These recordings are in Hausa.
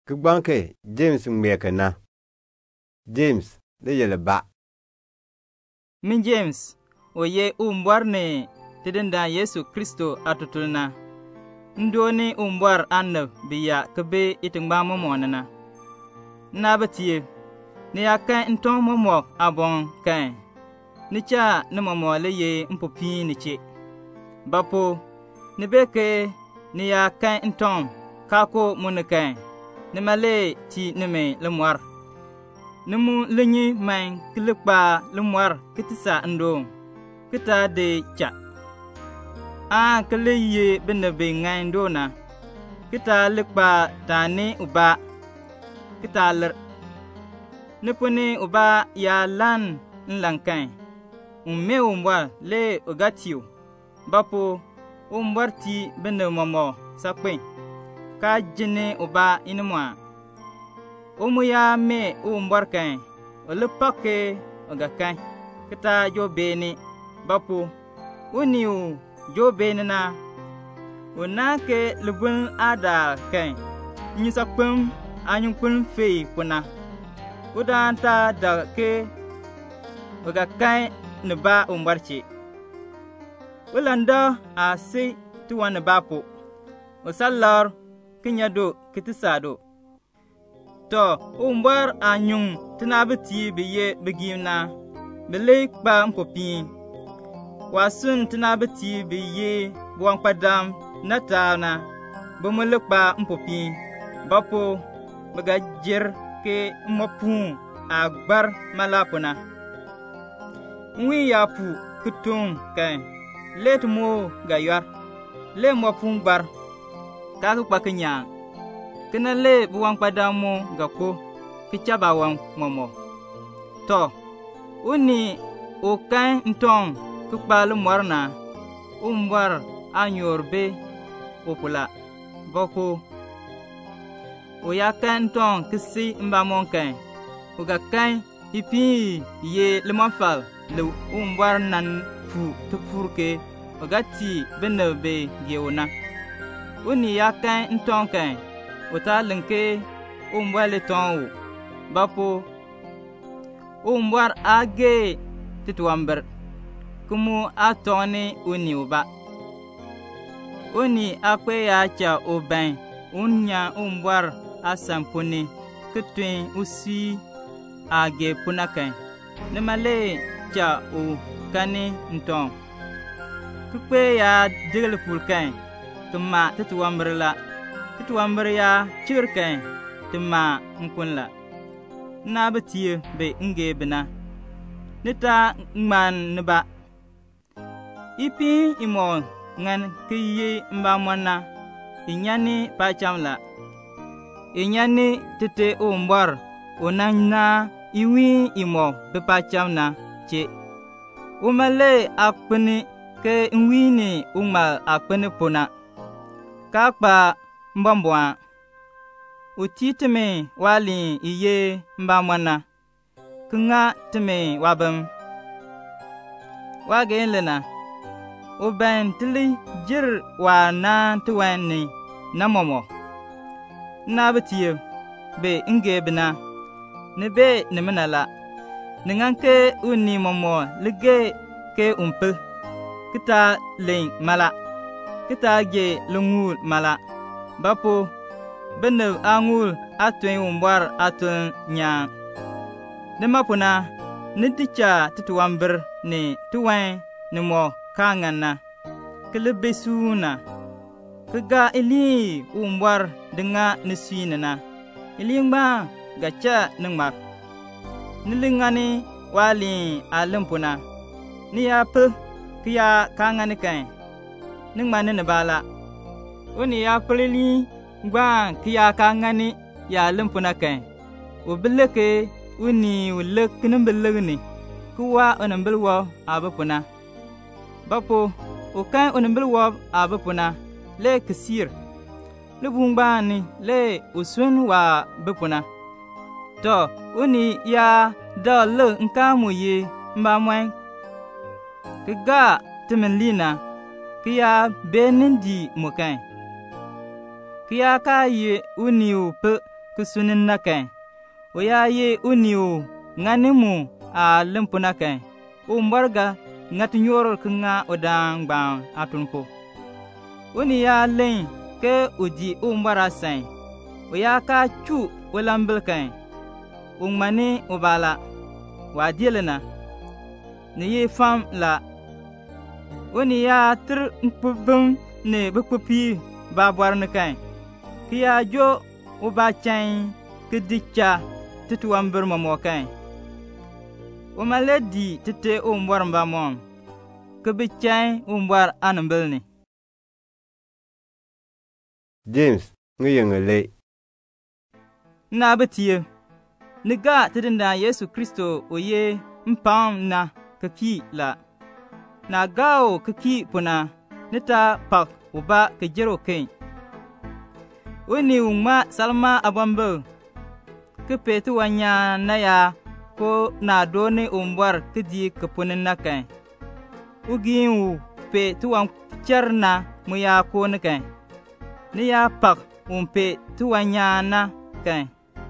Kigbanke James ngmekena. James de yele ba. Min James oye umbwar ne tidinda Yesu Kristo atutulna. Ndoni umbwar annab biya kebe itingba momonana. Nabatiye ni yakan ntong momo abon kan. Ni cha ni momo le ye mpopi ni che. Bapo ni beke ni yakan ntong kako munukan. Ni male ti ni me lemwar. Nimu lenyi main kilikpa lemwar kitisa ndo. Kita de cha. Kele ye benebe ngai ndona. Kita likpa tani uba. Kita ler. Nipuni uba ya lan nlankai. Umme umbwa le ugatio. Bapo umbwar ti bende momo sakpe. Ka jine uba inimwa. Ya me umbwar kai. Olupake ugakai. Kita jo beni. Bapo uniu jo beni na. Unake lubun ada kai. Nyisakpem anyunkun fei kuna. Udanta da ke ugakai neba umbarchi. Ulanda a si tuwan bapo. Usalar kinyado kitisado. To umbar anyung tinabiti biye bigimna. Bile kpa mpopi. Wasun tinabiti biye buwang padam natana. Bumulukpa mpopi. Bapo bagajir ke mopun agbar malapuna. Nwi yapu kutung kai. Let mo gayar. Le mopun bar. Kaku pakenya. Kena le buwang padamu gako. Kichaba wang momo. To. Uni ukai ntong kukbalu mwarna. Umbar anyorbe upula. Boko. Uyakan ntong kisi mbamonkai. Ugakai ipi ye lemafal. Le umbar nan fu tupurke. Ugati benebe geona. Uni yakan ntong kai. Uta lenke umbwale tongu. Bapo umbwar age tituamber. Kumu atoni uni uba. Uni akwe ya cha ubain. Unya umbwar asampuni. Ketuen usi age punakai. Nemale cha u kani ntong. Kukwe ya digel fulkai. Tuma tituamber la. Tituamber ya chirkai. Tuma nkunla. Nabatiye be nge bina. Nita ngman neba. Ipi imo ngan kiye mba mwana. Inyani pachamla. Inyani tete umbar. Onanya iwi imo bepachamna che. Umale akpeni ke nwini umal akpeni puna. Kakpa mbambwa. Utitime wali iye mba mwana. Kunga time wabem. Wage lena. Uben tili jir wa na tuwani na momo. Nabatiye be inge bina. Nebe nemenala. Ninganke uni momo lige ke umpe. Kita ling mala. Kita ge lungul mala. Bapo benev angul atwen umbwar atwen nya. Nemapuna niticha tituamber ni tuwen ni mo kangana. Kelebesuna. Kega ili umbwar denga nisuinana. Ili ngba gacha nengmak. Nilingani wali alempuna. Ni ape kia kangani kai. Nengmane nebala. Uni ya pelili ngba kia kangani ya alempuna kai. Ubeleke uni ulek nembelegni. Kuwa onembelwa abepuna. Bapo ukai onembelwa abepuna. Le kesir. Le bungbani le usun wa bepuna. To uni ya da le nkamu ye mbamweng. Kega temenlina. Kia benindi mukai. Kia ka ye uni upe kusunin na kai o ya ye uniu nganimu a limpuna kai o mbarga ngati nyoror kunga odang bang atunpo uni ya len ke uji o mbara sai o ya ka chu welambil kai o mani o bala wa dielena ne ye fam la uni ya tr mpubum ne bukpupi ba bwarne kai kiya jo o ba chain kidicha tituambir mo kai o maledi tete o mbwar mba mom kibichain o mbwar anambilni James nguyengele na betiye niga tidinda Yesu Kristo oye mpam na kaki la na gao kaki puna nita pak uba kejero kai uni umma salma abambo kepetu wanya na ya ko na doni umbwar kidi kapunin na kai ugiu pe tuwan charna muya ko na kai ni ya pak umpe tuwanya na kai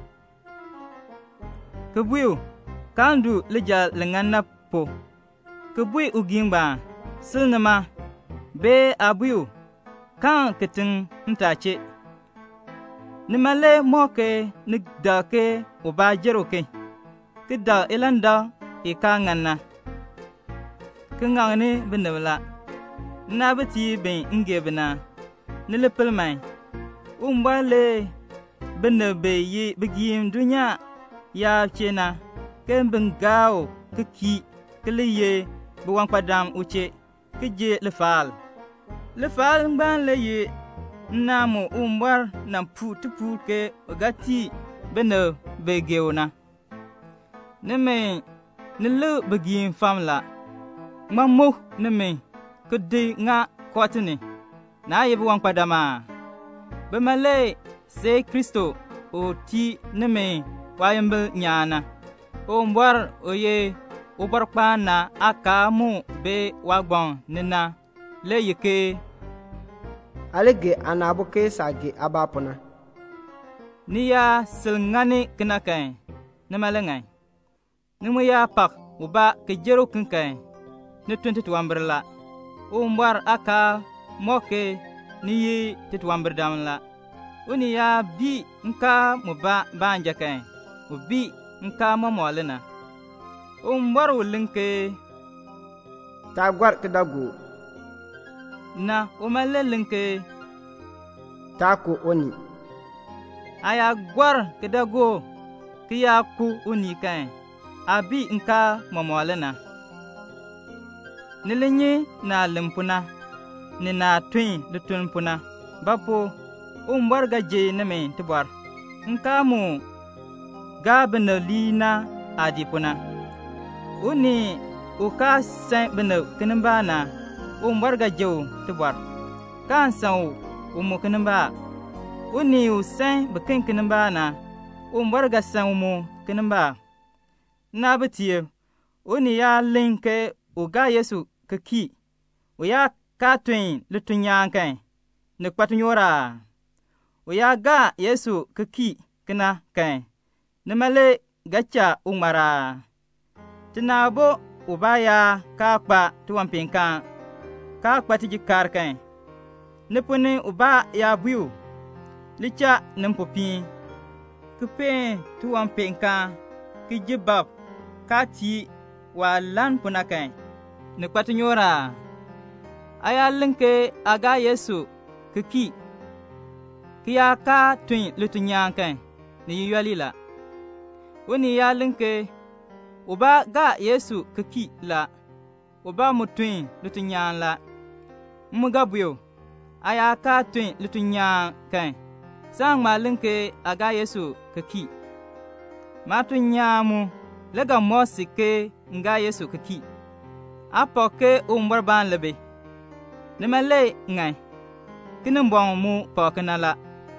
kebuyu kandu lija lenganna po kebui ugimba silnama be abuyu kan ketin ntache nimale moke nigdake uba jeroke kida ilanda ikanganna kingangni binabla nabati ben ingebna nilepelmai umbale binabe yi bigim dunya ya chena kembengao kiki kliye buwang padam uche kije lefal ngban leye namu umbar nam putu ke ogati beno begeona neme nilu begim famla mamu neme kudi nga kwatini na yebu wang padama bemale se Kristo o ti neme wayembe nyana o mbwar oye ubarpana akamu be wagbon nina le yike alege anabuke sage abapuna niya silngani kinakai nemalengai nimu ya pak uba kejero kinkai ni 20 umbwar aka moke niyi titwambir damla uni ya bi nka muba banja kai ubi nka mamolina umbwar wulinke tagwar kidagu na umalelinke taku oni aya gwar kidago kiya ku uni kai abi nka mamolina nilinyi na limpuna ni na twin lutun puna bapo umbwar gaje neme tibwar nkamu gabna lina adi puna uni uka sen bna kinbana umbwar gaje tibwar kan san umu kinba uni usen bekin kinbana umbwar ga san umu kinba na betiye uni ya linke uga Yesu kaki uya katwin lutunyankai ne kwatunyora uya ga Yesu kaki kina kai ne male gacha umara tinabo ubaya ka kpa tuwampinka ka kpa tijikar kai ne puni uba ya buyu licha nempopi kupe tuwampinka kijibab kati wa lan puna kai ne kwatunyora aya linke aga Yesu kiki kiya ka twin lutunyankai ni yalila woni ya linke uba ga Yesu kiki la uba mutwin lutunyan la mugabuyo aya ka twin lutunyankai sang ma linke aga Yesu kiki matunyamu lega mosike nga Yesu kiki apoke umbarban lebe nimale ngai kinin bong mu pokina la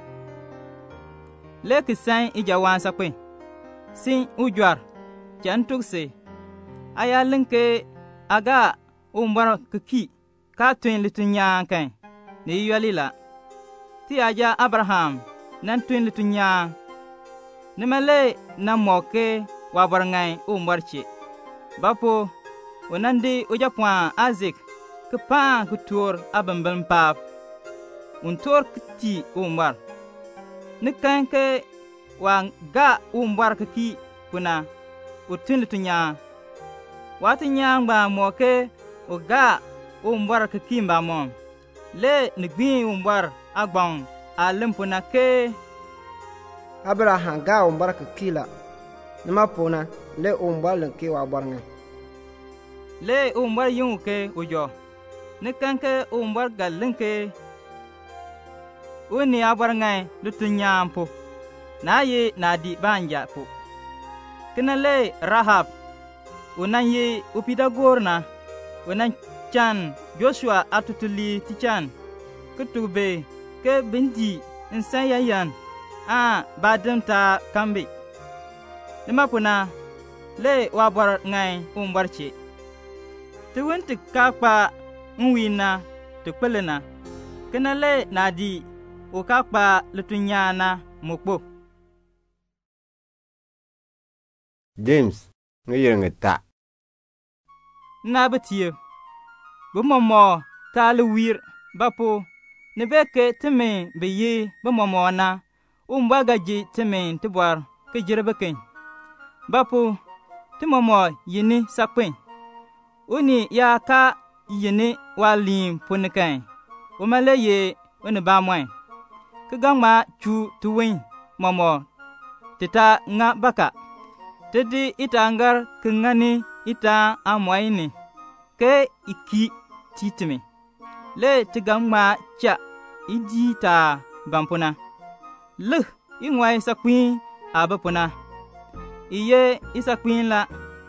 leki san ijawan sakwe sin ujwar jantukse aya linke aga umbar kiki ka twin litunya kai ni yalila ti aja Abraham nan twin litunya nimale na moke wa barngai umbarche bapo onandi ujapwa azik kpa kutur abambal pap untor kiti umbar nikanke wa ga umbar kaki puna utun tunya wati nyangba moke o ga umbar kaki mbamon le nigbi umbar agbon alimpuna ke Abraham ga umbar kila nima puna le umbar lenke wa barnga le umbar yunke ujo nikanke umbar galinke uni abarngai lutunyampo na ye na di banja po kina le Rahab unan ye upidagorna unan chan Joshua atutuli tichan kutube ke bindi insayayan a badam ta kambe nima puna le wabar ngai umbarche tuwenti kakpa nwina tukpelena kina le nadi o kakpa lutunyana mukpo James ngayeng ta na betiye bumomo talwir bapo nebeke teme beye bumomo na umbagaji teme tibwar ke jirebeken bapo timomo yini sakpen uni ya ka yini walim punikan umale ye uni bamwen kagama chu tuwin momo tita nga baka tedi itangar kengani ita amwaini ke iki titimi le tigama cha idi ta bampuna le ingwai sakwin abapuna iye isakwin la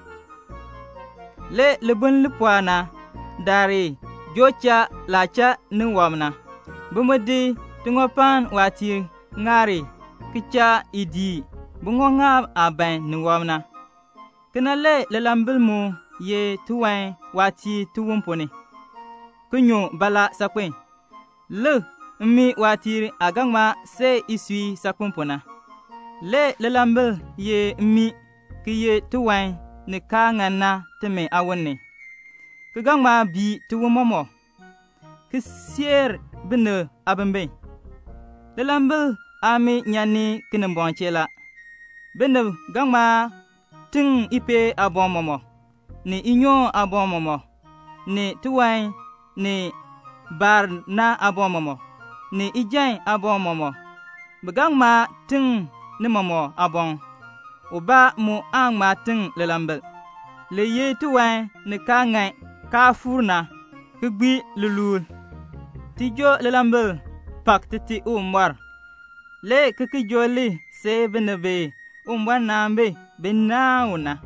le lebun lipwana dari jocha lacha nuwamna bumudi tungopan wati ngari kicha idi bungonga aban nuwamna kenale lelambilmu ye tuwain wati tuwumponi kunyo bala sakwen le mi wati agangma se isui sakumpona le lelambil ye mi kiye tuwain ne kangana teme awone kagangma bi tuwumomo kisier bine abambe lelambil ami nyani kinembonchela bine gangma ting ipe abomomo ni inyo abomomo ni tuwain ni bar na abomomo ni ijain abomomo begangma ting ni momo abon uba mu angma ting lelambel le ye tuwain ni kangai kafurna kugbi lulul tijo lelambel pak titi umwar le kikijoli se benebe umwar nambe benauna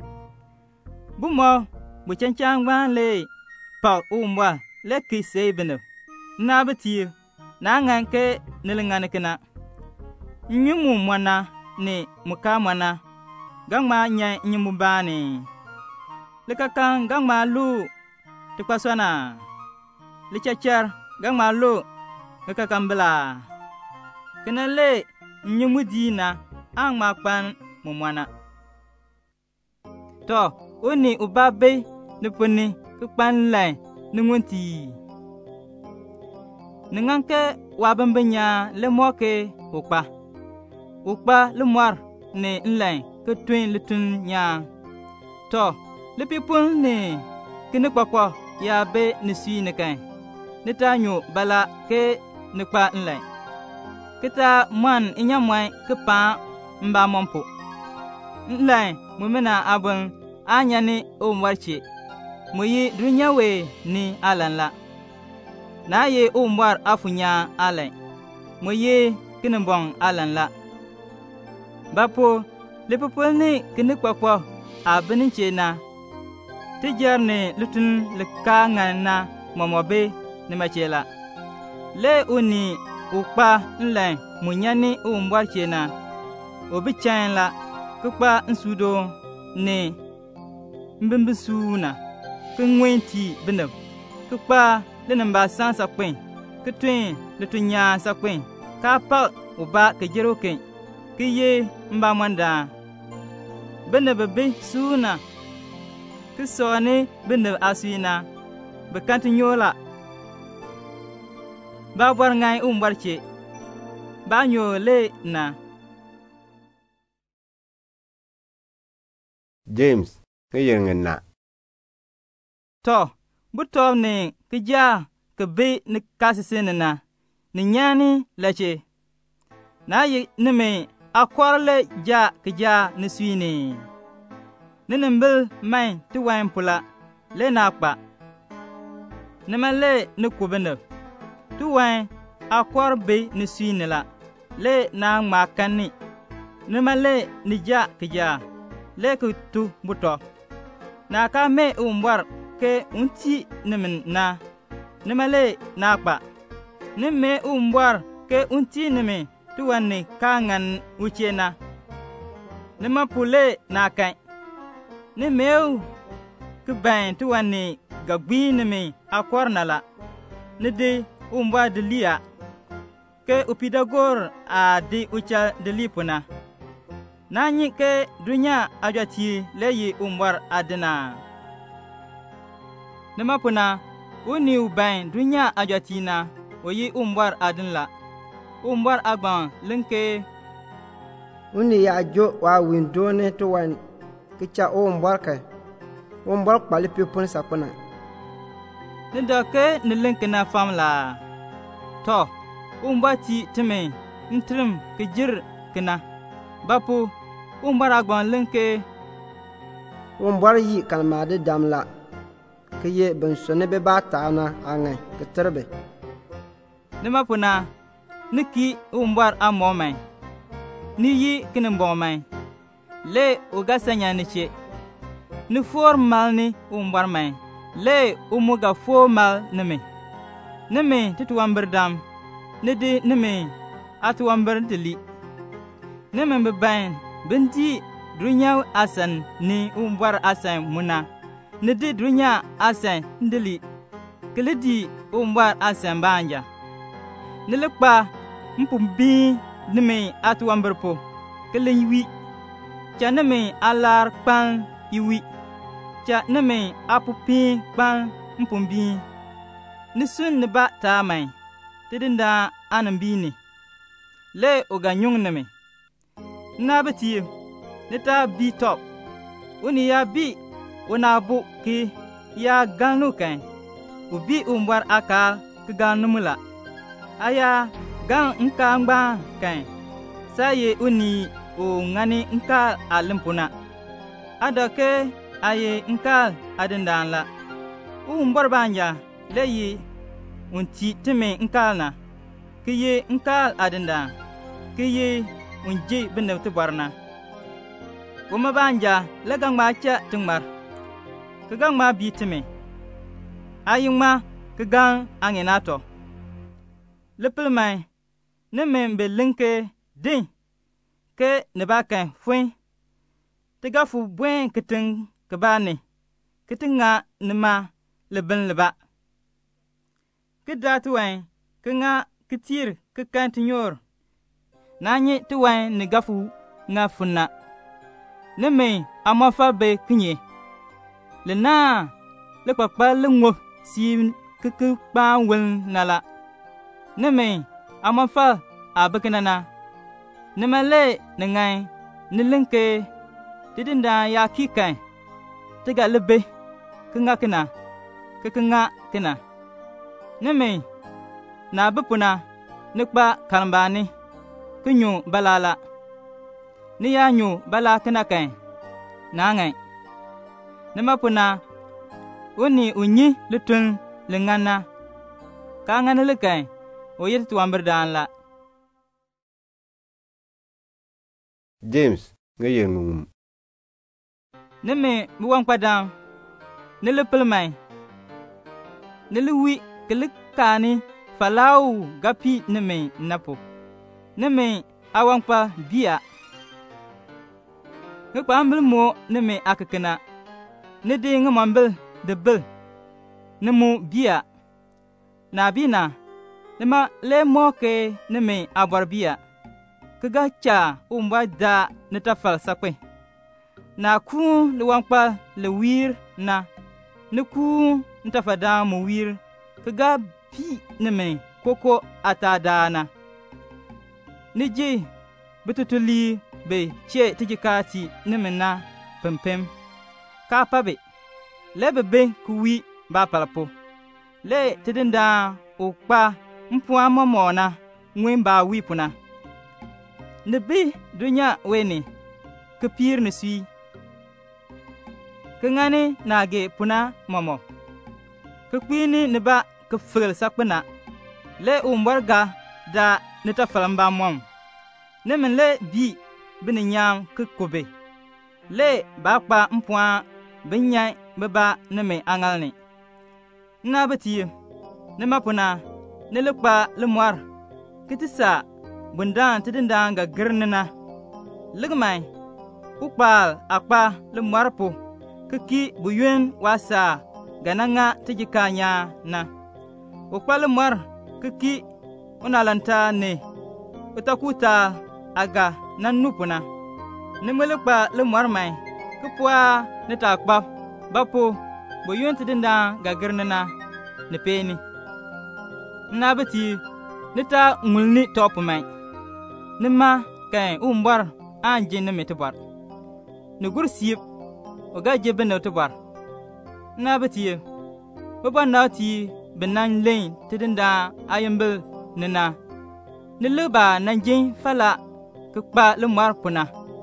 bumo buchancangba le pak umwar le ki se bene na beti na nganke nilinganikina nyumu mwana ni muka mwana gangma nya nyumu bani likakan gangma lu tikwaswana lichachar gangma lu ngakakambela kina le nyumu dina angma kpan mumwana to uni ubabe nupuni kpan lai nungunti ninganke wabambenya le moke ukpa le mwar ne nlai ke twin lutun nya to le pipul ne kine kwakwa ya be ne sui ne kan ne tanyo bala ke ne kwa nlai kita man inyamwai ke pa mba mompo nlai mumena abun anya ne o mwarche muyi dunyawe ni alanla na ye umbar afunya alai muyi kinembong alanla bapo lepopol ni kinikwakwa abininche na tijar ne lutun lika ngana momobe ni machela le uni ukpa nlai munyani umbar chena obichain la kukpa nsudo ne mbimbisuna kungwenti binab kukpa lenamba sansa kwen kutwen letunya sakwen ka pa uba kejero ken ki ye mba mwanda bene be suna ki sone bene aswina be kanti nyola ba bor ngai barche ba nyole na. James ke yengen na to butom ne ki ja ke be ni kasisene na ni nyani lache na yi ni me akwarle ja ki ja ni swini ni nimbil mai ti wain pula le na kpa ni ma le ni kubene ti wain akwar be ni swini la le na ngma kanni ni ma le ni ja ki ja le ku tu buto na ka me umbar ke unti nimin na nimale na kpa ni me umbar ke unti nimi tuwanni kangan uche na nima pule na kai ni meu ke bain tuwanni gagbi nimi akwar nala ni de umba delia ke upidagor a di ucha delipuna nanyi ke dunya ajati leyi umbar adina nima puna uni ubain dunya ajatina oyi umbar adin la umbar agban linke uni ya jo wa windone to wan kicha umbar ka umbar kpali pepon sapana ni doke ni linke na famla to umbati time ntrim kijir kina bapu umbar agban linke umbar yi kalmade damla ke ye ben sone be ba taana ange ke terbe nima puna niki umbar amomai ni yi kinin bomai le ugasanya niche ni formal ni umbar mai le umuga formal nimi tituamber dam nidi nimi atuamber dili nimi bebain bindi dunya asan ni umbar asan muna nidi dunya asan ndili kelidi umbar asan banja nilikpa mpumbi nimi atuamberpo kelenwi cha nimi alar pan iwi cha nimi apupi pan mpumbi nisun niba tamai tidinda anambini le oganyung nimi nabati nita bi top uni ya bi unabu ki ya ganu kan ubi umbar akal ke ganumula aya gan nka ngba kan saye uni o ngani nka alimpuna adoke aye nka adindanla umbar banja leyi unti teme nka na kiye nka adindan kiye unji binabti barna woma banja lega ngma cha tingmar kagang ma bitime ayingma kagang anginato lepel mai ne membe linke din ke ne bakan fuen tiga fu buen kiting kabane kitinga nima leben leba kidatuwen kinga kitir kikantinyor nanyi tuwen ne gafu nga funna ne me amafa be kinye le na le kpakpa le ngo si keke kpa wel nala ne me amafa abekenana ne male ne ngai ne lenke tidinda ya kikai tiga lebe kinga kina kekenga kina ne me na bepuna ne kpa kalmbani kinyu balala ni ya nyu bala kina kai na ngai ne mapuna uni unyi lutun lengana ka ngana lekai o yir tuamber dan la James nga yenum ne me buwan padam ne lepel mai ne luwi kelikani falau gapi ne me napo ne me awangpa bia ngpa ambel mo ne me akekena ne de ngamambel de bel ne mu bia na bina ne ma le mo ke ne me abor bia kaga cha umba da ni ta fal sakwe na ku le wankpa le wir na ni ku nta fada mu wir kaga pi ni me koko ata dana ni je bitutuli be che tijikati ni me na pempem ka pabe le bebe kuwi ba palpo le tidinda ukpa mpua momona ngwen ba wipuna ne bi dunya weni kepir ni sui kengane nage puna momo kekwini ne ba kefel sakpena le umbarga da ne ta falamba mom ne men le bi bininyam kekobe le ba kpa mpua binyai baba ne me angalni na beti ne mapuna ne le kpa le mwar kitisa bundan tidindan ga girnina ligmai ukpal akpa le mwarpo kiki buyuen wasa gananga tijikanya na ukpa le mwar kiki unalanta ne utakuta aga nanupuna ne mele kpa le mwar mai kupwa ne takpa bapo buyuen tidindan ga girnina ne peni na beti nita ngulni top mai nima kai umbar anje ne metbar ne gursip oga jebe ne tobar na beti baba nati benan lein tidinda ayembel nena ne leba nanjin fala kpa le mar puna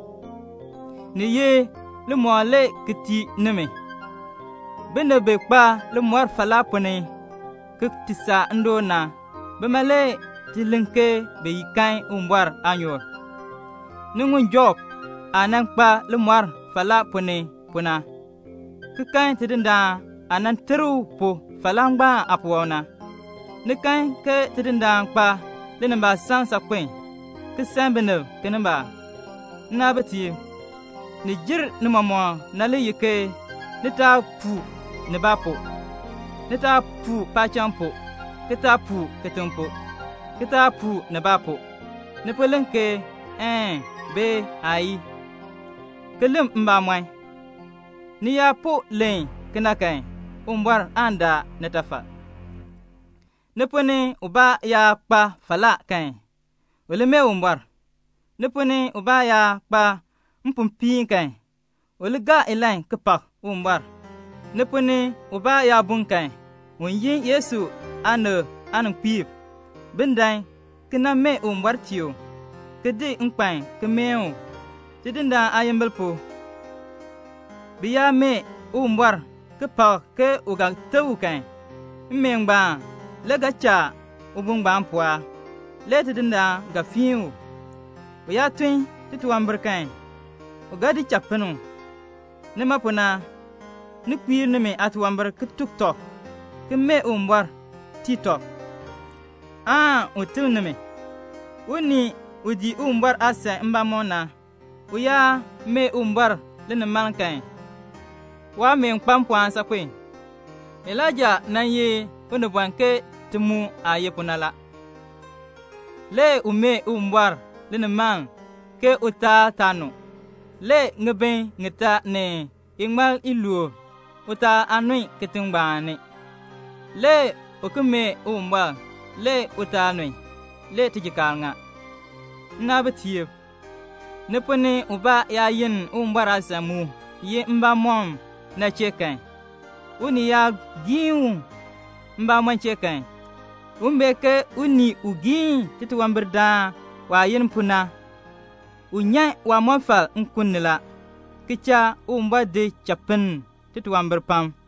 ne ye le moale kiti neme bene be kpa le mar fala pune kitisa ndona bemale tilinke be yikai umbar anyor ningun job anan kpa le mar fala puna kikai tidinda anan teru po falangba apwona nikai ke tidinda kpa le namba sansa kwen kisambene kenamba nabati ni jir ni mamo na le yike ni ta pu ni bapo ni ta pu pachampo kita pu ketempo kita pu ne bapo ne pelenke be ai kelim mba mwai ni ya po len kenakai umbar anda netafa ne pone uba ya kpa fala kai wele me umbar ne pone uba ya kpa mpumpi kai wele ga elain kepak umbar ne pone uba ya bun kai wonyin Yesu anu pip bendai kena me umbar tio kede nkpan kemeo tidinda ayembelpo biya me umbar kepa ke uga tawukan mmengba lega cha ubungba mpwa le tidinda ga fiu biya twin tituamberkan uga di chapenu ne mapona ni kwir ne me atwamber ketukto keme umbar tito util neme uni udi umbar asa mbamona uya me umbar lene mankai wa me nkpampwan sakwe elaja nanye unu bwanke tumu ayepunala le ume umbar lene man ke uta tanu le ngeben ngeta ne ingmal iluo uta anui ketungbane le okume umbar le utanoi le tijikalnga nabatie nepone uba ya yin umbara samu ye mba mom na chekan uni ya giu mba man chekan umbeke uni ugi tituwambirda wa yin puna unya wa monfal nkunila kicha umba de chapen tituwambir pam